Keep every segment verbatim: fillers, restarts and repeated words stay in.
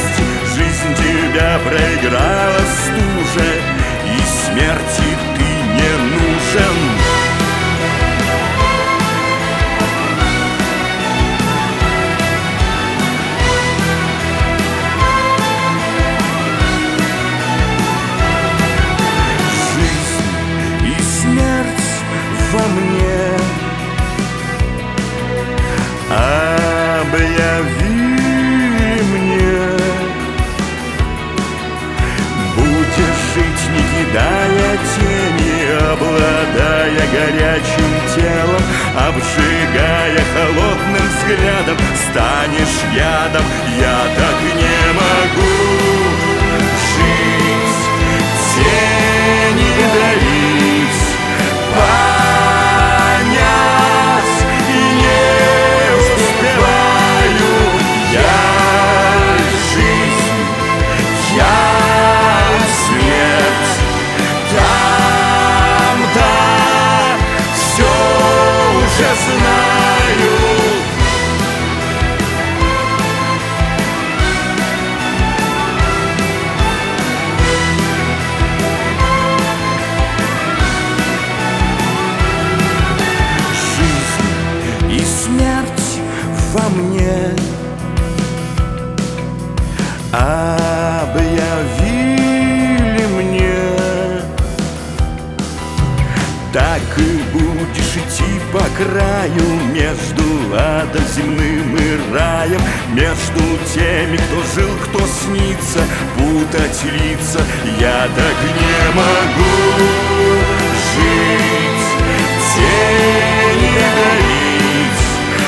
есть. Жизнь тебя проиграла стуже, и смерти ты не нужен. Во мне объяви мне, будешь жить, не кидая тени, обладая горячим телом, обжигая холодным взглядом, станешь ядом. Я так не могу жить, тени дарить, во мне объявили мне. Так и будешь идти по краю, между адом земным и раем, между теми, кто жил, кто снится, путать лица. Я так не могу жить, тени дарить,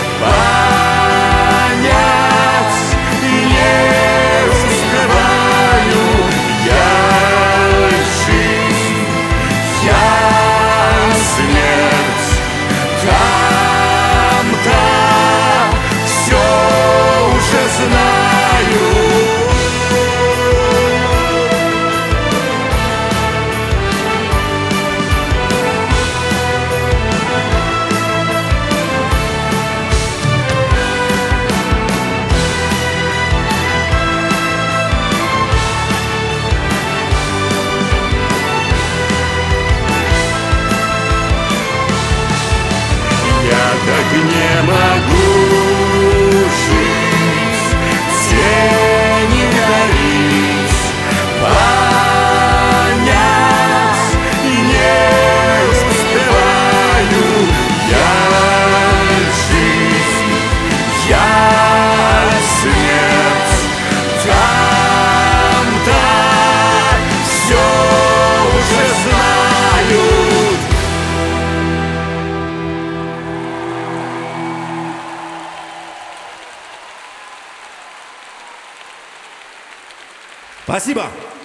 так не могу жить, тени дарить, понять и не успеваю. Я жизнь, я смерть, там-то все уже знаю. Спасибо!